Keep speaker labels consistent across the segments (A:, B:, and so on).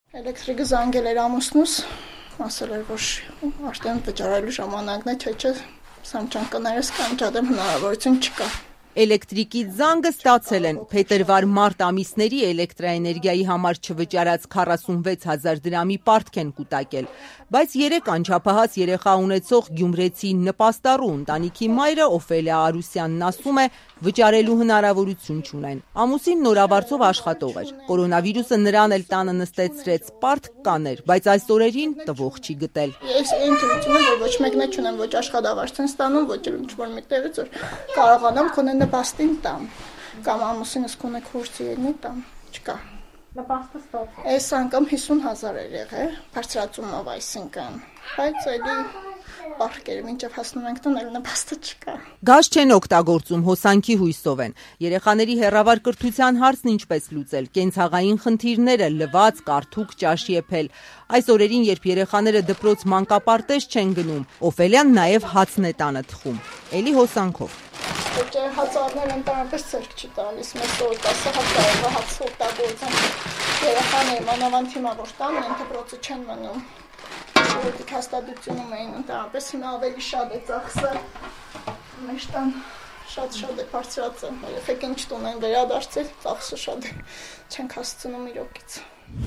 A: Էլեկտրիկը զանգել էր ամուսնուս, ասել էր, որ արդեն վճարելու ժամանակն է, չէ, սամճանկներս կանջադեմ հնարավորություն չկա։
B: Էլեկտրիկի զանգը ստացել են փետրվար-մարտ ամիսների էլեկտրաէներգիայի համար չվճարած 46,000 դրամի պարտք են կուտակել, բայց 3 անչափահաս երեխա ունեցող գյումրեցի նպաստառու ընտանիքի մայրը Օֆելիա Արուսյանն ասում է, վճարելու հնարավորություն չունեն։ Ամուսին նորավարձով աշխատող էր։ Կորոնավիրուսը նրան էլ տանը նստեցրեց, պարտք կաներ, բայց այս օրերին տվող չի գտել։
A: Ես ինտուիցիոն որ ոչ մեկն չունեմ, ոչ աշխատավարձ են ստանում, ոչ ինչ-որ միտեղից որ կարողանամ քոնե նպաստին տամ, կամ ամուսինս քոնե քուրսի ելնի տամ, չկա։
C: Նպաստը ստոպ։
A: Այս անգամ 50,000 էր եղել, բարձրացումով այսինքն, բայց էլի պարտքերը մինչև հասնում ենք տան, էլ նպաստը չկա։
B: Գազ չեն օգտագործում, հոսանքի հույսով են։ Երեխաների հեռավար կրթության հարցն ինչպես լուծել, կենցաղային խնդիրները, լվաց, կարթուկ, ճաշ եփել։ Այս օրերին, երբ երեխաները դպրոց մանկապարտեզ չեն գնում, Օֆելիան նաև հացն է տանը թխում, էլի հոսանքով։
A: Ոչ հացարներ ընդհանրապես ցերկ չի տալիս, մեզ որ 10 հատ կարողա հաց օգտագործեն։ Երեխաները մանավանդ հիմա որ տանն են դպրոցը չեն մնում։ Որտեղ հաստատությունում էին ընդհանրապես հիմա ավելի շատ է ծախսը։ Մեր տան շատ է բարձրացել։ Երեխեքին չտուն են վերադարձել, ծախսը շատ է։ Չենք հասցնում իրոքից։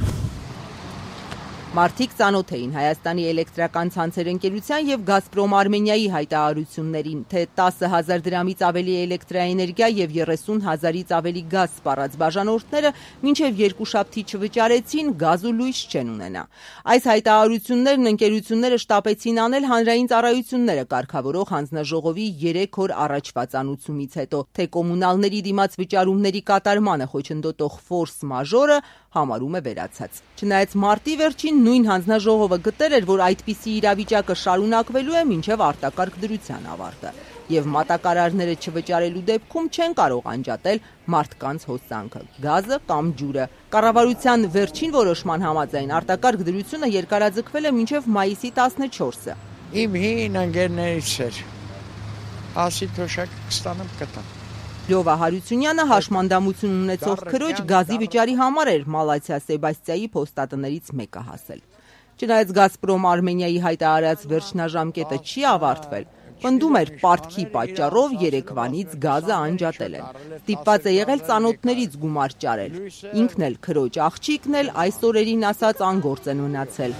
B: Մարդիկ ծանոթ էին Հայաստանի էլեկտրական ցանցեր ընկերության եւ Գազպրոմ Արմենիայի հայտարարություններին, թե 10,000 դրամից ավելի էլեկտրաէներգիա եւ 30,000-ից ավելի գազ սպառած բաժանորդները մինչեւ երկուշաբթի չվճարեցին, գազ ու լույս չեն ունենա։ Այս հայտարարություններն ընկերությունները շտապեցին անել հանրային ծառայությունները կարգավորող հանձնաժողովի 3 օր առաջվա ծանուցումից հետո, թե կոմունալների դիմաց վճարումների կատարմանը խոչընդոտող ֆորս մաժորը համարում է վերացած։ Չնայած մարտի վերջին նույն հանձնաժողովը գտել էր, որ այդպիսի իրավիճակը շարունակվելու է մինչև արտակարգ դրության ավարտը, եւ մատակարարները չվճարելու դեպքում չեն կարող անջատել մարդկանց հոսանքը, գազը կամ ջուրը։ Կառավարության վերջին որոշման համաձայն արտակարգ դրությունը երկարաձգվել է մինչև մայիսի 14-ը։
D: Իմ հին ընկերներից էր, ասի թոշակ կստանեմ կտամ։
B: Լյովա Հարությունյանը հաշմանդամություն ունեցող քրոջ գազի վճարի համար էր Մալացիա Սեբաստիայի փոստատներից մեկը հասել։ Չնայած Գազպրոմ Արմենիայի հայտարարած վերջնաժամկետը չի ավարտվել, պնդում էր պարտքի պատճառով երեկվանից գազը անջատել են։ Ստիպված է եղել ծանոթներից գումար ճարել։ Ինքն էլ քրոջ աղջիկն էլ այս օրերին ասած անգործ են մնացել։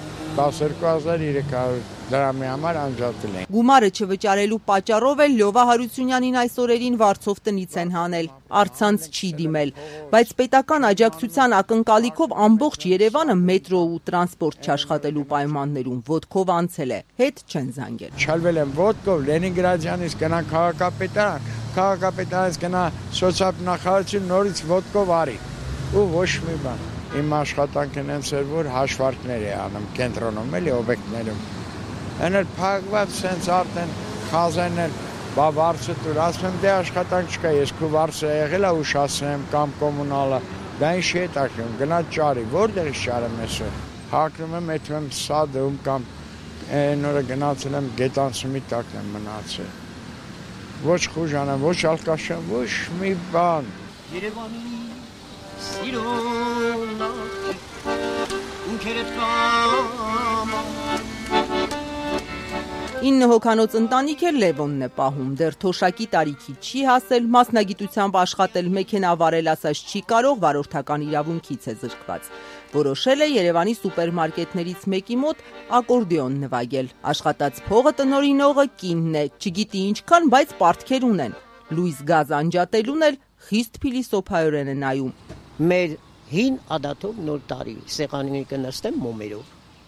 D: 12,300 դրամի համար անջատել են։
B: Գումարը չվճարելու պատճառով էլ Լյովա Հարությունյանին այս օրերին վարձով տնից են հանել, առցանց չի դիմել, բայց պետական աջակցության ակնկալիքով ամբողջ Երևանը մետրո ու տրանսպորտ չաշխատելու պայմաններում ոտքով անցել է, հետ չեն զանգել։
D: Չալվել են ոտքով, Լենինգրադյանից գնա քաղաքապետարանից գնա սոցիալ-նախարարություն նորից ոտքով արի ու ոչ մի բան։ Իմ աշխատանքն են ծեր որ հաշվարկներ է անում կենտրոնում էլի օբյեկտներում։ Հəնել փակված sense արդեն խազեն են բավարցը դուր ասում եմ դե աշխատանք չկա ես քո վարձը եղել է ուշացնեմ կամ կոմունալը դա ինչ է տակում գնա ճարի որտեղից ճարեմ այսօր հակնում եմ այդում եմ սադում կամ նորը գնացել եմ գետանցումի տակն եմ մնացել ոչ խուժանեմ ոչ ալկաշեմ ոչ մի բան
E: Երևանի Սիրոն ունքերդ կամ
B: 9 հոգանոց ընտանիք է Լևոնն է պահում, դեռ թոշակի տարիքի չի հասել, մասնագիտությամբ աշխատել, մեքենա վարել ասած չի կարող, վարորդական իրավունքից է զրկված։ Որոշել է Երևանի սուպերմարկետներից մեկի մոտ ակորդեոն նվագել։ Աշխատած փողը տնօրինողը կինն է, չգիտի ինչքան, բայց պարտքեր ունեն։ Լույս գազ անջատելուն էլ խիստ փիլիսոփայորեն է նայում։
F: Մեր հին ադաթով նոր տարի սեղանի կնստեմ մոմերով։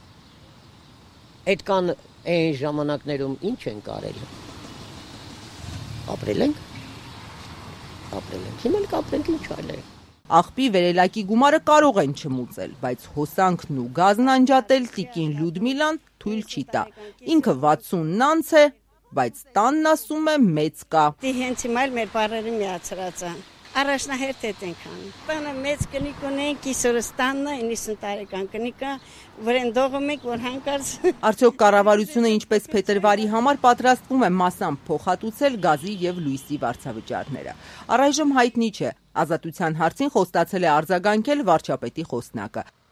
F: Այդքան այն ժամանակներում ինչ են կարել։ Ապրել ենք, հիմա էլ կապրենք ինչ այլ է։
B: Աղբի վերելակի գումարը կարող են չմուծել, բայց հոսանքն ու գազն անջատել տիկին Լյուդմիլան թույլ չի տա։ Ինքը 60-ն անց է, բայց տանն ասում է մեծ կա։
C: Դի հենց հիմա էլ մեր բարերը միացրած են։ Առաջնահերթ ենք անում։ Տանը մեծ կնիկ ունենք, կիսորս տաննը 90 տարեկան կնիկա, որեն դողում ենք, որ հանկարծ։
B: Արդյոք կառավարությունը ինչպես փետրվարի համար պատրաստվում է մասամբ փոխհատուցել գազի եւ լույսի վարձավճարները։ Առայժմ հայտնի չէ։ Ազատության հարցին խոստացել է արձագանքել վարչապետի խոսնակը։